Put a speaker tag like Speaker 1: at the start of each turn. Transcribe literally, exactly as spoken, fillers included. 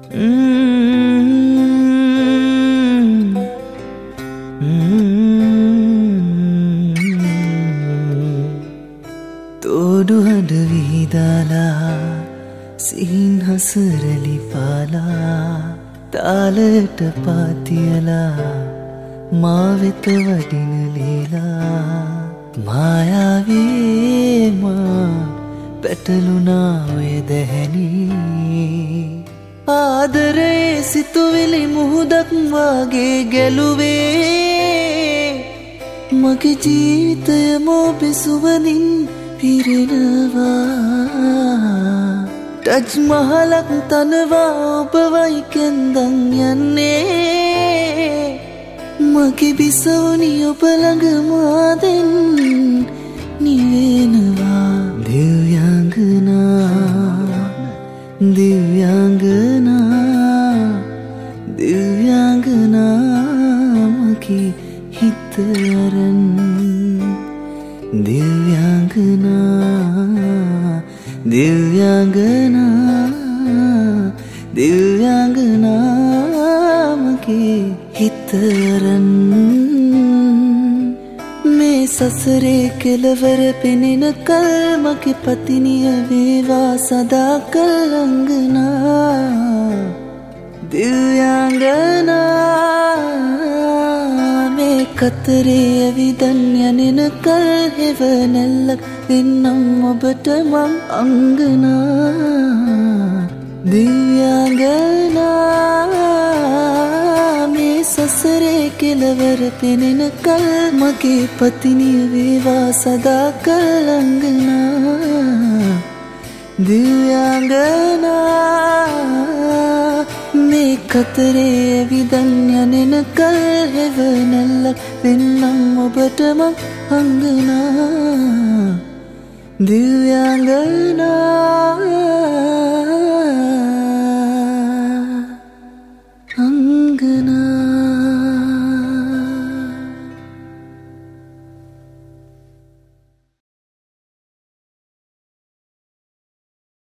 Speaker 1: තෝඩු හඬ විහිදාලා සිහින් හසරලි පාලා තාලට පාතියලා මා වෙත වඩින ලීලා මායාවේ මා පැටලුණා ඔය දැහැනි ආදරේ සිතුවිලි මුහුදක් වාගේ ගැලුවේ මගේ ජීවිතය මොබේ සුවඳින් පිරෙනවා ටච් මහලක් තනවා ඔබ වයි කෙන්දන් යන්නේ මගේ බිසවුනි ඔබ ළඟ මාදෙන් නිවෙනවා දිව්‍යාංගනා දිව්‍යාංගනා දිව්‍යාංගනා මගේ හිත අරන් දිව්‍යාංගනා දිව්‍යාංගනා දිව්‍යාංගනා මගේ හිත අරන් මේ සසරේ කෙලවර පෙනෙන කල් මගේ පතිනිය වේවා සදාකල් අංගනා දිව්‍යාංගනා මේ කතරේ ඇවිදන් යනෙන කල් හෙවනැල්ලක් දෙන්නම් ඔබට මං අංගනා දිව්‍යාංගනා මේ සසරේ කෙලවර පෙනෙන කල් මගේ පතිනිය වේවා සදාකල් අංගනා දිව්‍යාංගනා මේ කතරේ ඇවිදන් යනෙන කල් හෙවනැල්ලක් දෙන්නම් ඔබට මං අංගනා දිව්‍යාංගනා